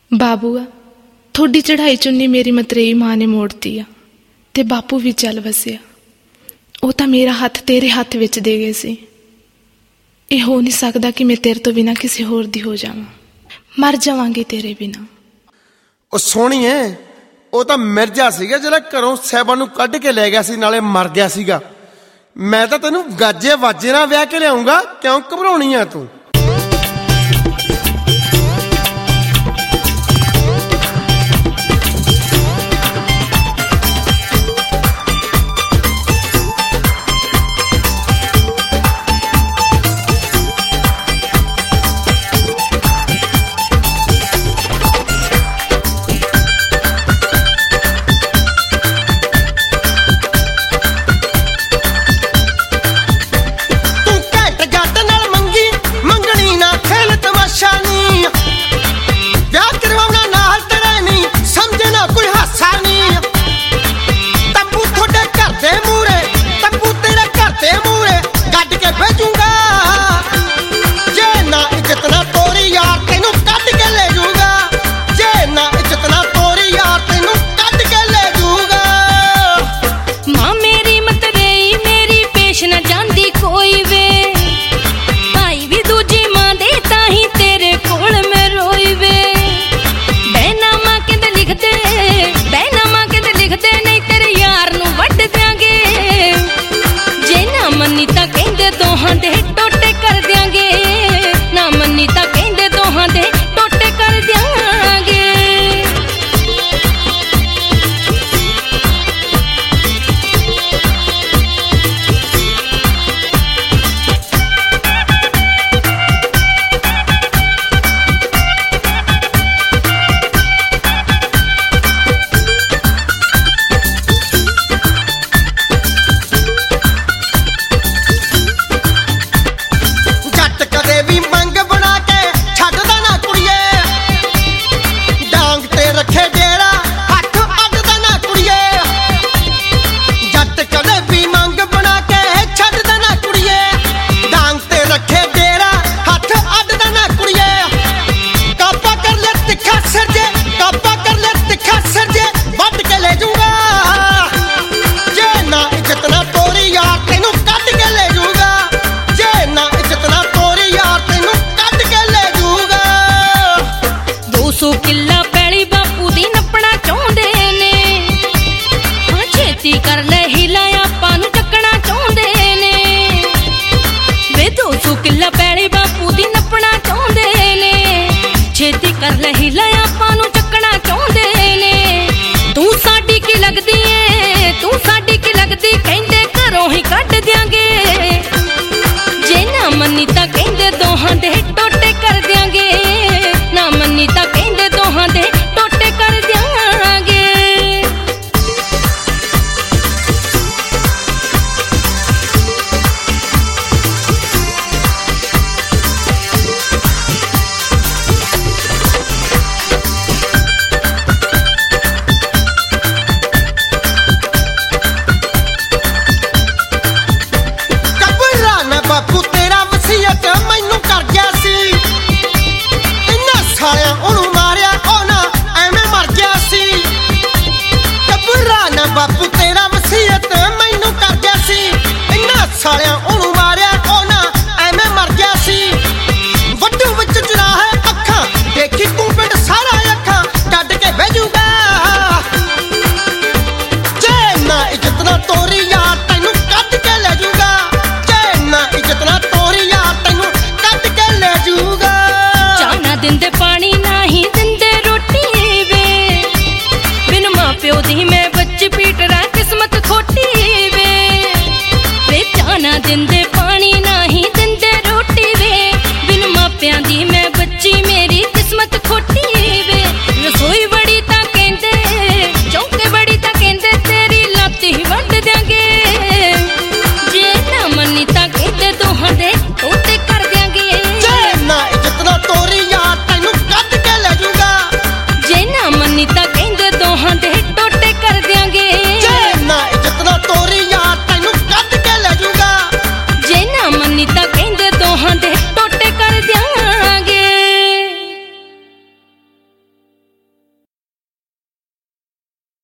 ਬਾਬੂ ਆ ਤੁਹਾਡੀ ਚੜ੍ਹਾਈ ਚੁੰਨੀ ਮੇਰੀ ਮਤਰੇਈ ਮਾਂ ਨੇ ਮੋੜਤੀ ਆ ਤੇ ਬਾਪੂ ਵੀ ਚੱਲ ਵਸਿਆ। ਉਹ ਤਾਂ ਮੇਰਾ ਹੱਥ ਤੇਰੇ ਹੱਥ ਵਿੱਚ ਦੇ ਗਏ ਸੀ। ਇਹ ਹੋ ਨਹੀਂ ਸਕਦਾ ਕਿ ਮੈਂ ਤੇਰੇ ਤੋਂ ਬਿਨਾਂ ਕਿਸੇ ਹੋਰ ਦੀ ਹੋ ਜਾਵਾਂ। ਮਰ ਜਾਵਾਂਗੀ ਤੇਰੇ ਬਿਨਾਂ। ਉਹ ਸੋਹਣੀਏ, ਉਹ ਤਾਂ ਮਿਰਜ਼ਾ ਸੀਗਾ ਜਿਹੜਾ ਘਰੋਂ ਸਾਹਿਬਾਂ ਨੂੰ ਕੱਢ ਕੇ ਲੈ ਗਿਆ ਸੀ, ਨਾਲੇ ਮਰ ਗਿਆ ਸੀਗਾ। ਮੈਂ ਤਾਂ ਤੈਨੂੰ ਗਾਜੇ ਵਾਜੇ ਨਾਲ ਵਿਆਹ ਕੇ ਲਿਆਉਂਗਾ। ਕਿਉਂ ਘਬਰਾਉਣੀ ਆ ਤੂੰ? ਦੇਖੀ ਤੂੰ ਪਿੰਡ ਸਾਰਾ